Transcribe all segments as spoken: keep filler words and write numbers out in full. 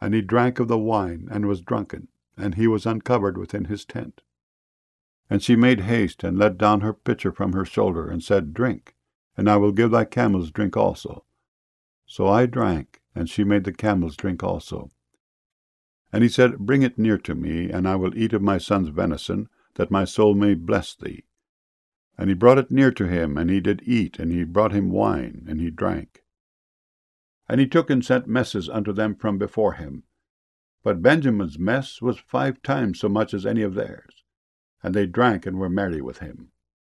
And he drank of the wine, and was drunken, and he was uncovered within his tent. And she made haste, and let down her pitcher from her shoulder, and said, Drink, and I will give thy camels drink also. So I drank, and she made the camels drink also. And he said, Bring it near to me, and I will eat of my son's venison, that my soul may bless thee. And he brought it near to him, and he did eat, and he brought him wine, and he drank. And he took and sent messes unto them from before him. But Benjamin's mess was five times so much as any of theirs. And they drank and were merry with him.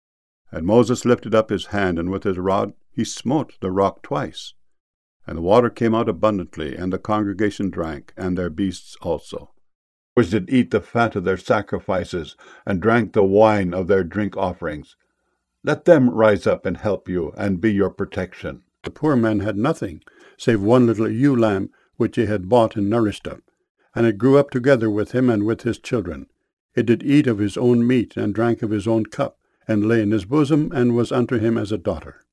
And Moses lifted up his hand, and with his rod he smote the rock twice. And the water came out abundantly, and the congregation drank, and their beasts also, which did eat the fat of their sacrifices, and drank the wine of their drink offerings. Let them rise up and help you, and be your protection. The poor man had nothing, save one little ewe lamb, which he had bought and nourished up. And it grew up together with him and with his children. It did eat of his own meat, and drank of his own cup, and lay in his bosom, and was unto him as a daughter.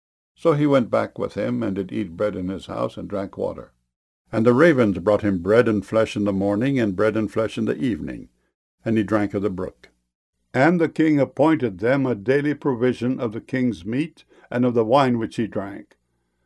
So he went back with him, and did eat bread in his house, and drank water. And the ravens brought him bread and flesh in the morning, and bread and flesh in the evening. And he drank of the brook. And the king appointed them a daily provision of the king's meat, and of the wine which he drank,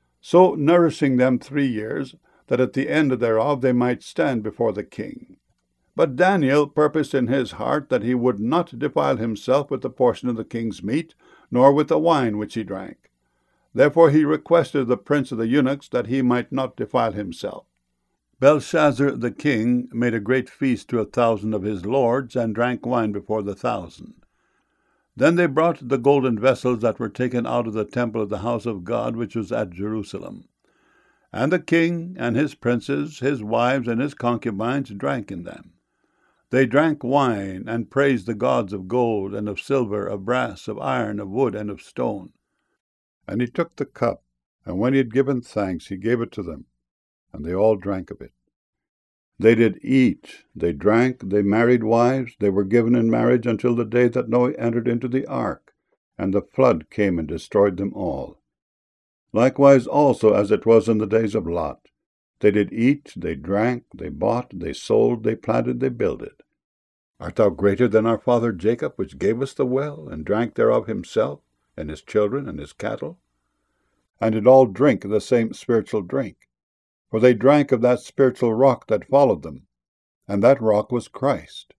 so nourishing them three years, that at the end thereof they might stand before the king. But Daniel purposed in his heart that he would not defile himself with the portion of the king's meat, nor with the wine which he drank. Therefore he requested of the prince of the eunuchs that he might not defile himself. Belshazzar the king made a great feast to a thousand of his lords, and drank wine before the thousand. Then they brought the golden vessels that were taken out of the temple of the house of God, which was at Jerusalem. And the king and his princes, his wives, and his concubines drank in them. They drank wine, and praised the gods of gold, and of silver, of brass, of iron, of wood, and of stone. And he took the cup, and when he had given thanks, he gave it to them, and they all drank of it. They did eat, they drank, they married wives, they were given in marriage until the day that Noah entered into the ark, and the flood came and destroyed them all. Likewise also as it was in the days of Lot. They did eat, they drank, they bought, they sold, they planted, they builded. Art thou greater than our father Jacob, which gave us the well, and drank thereof himself, and his children, and his cattle? And did all drink the same spiritual drink? For they drank of that spiritual rock that followed them, and that rock was Christ.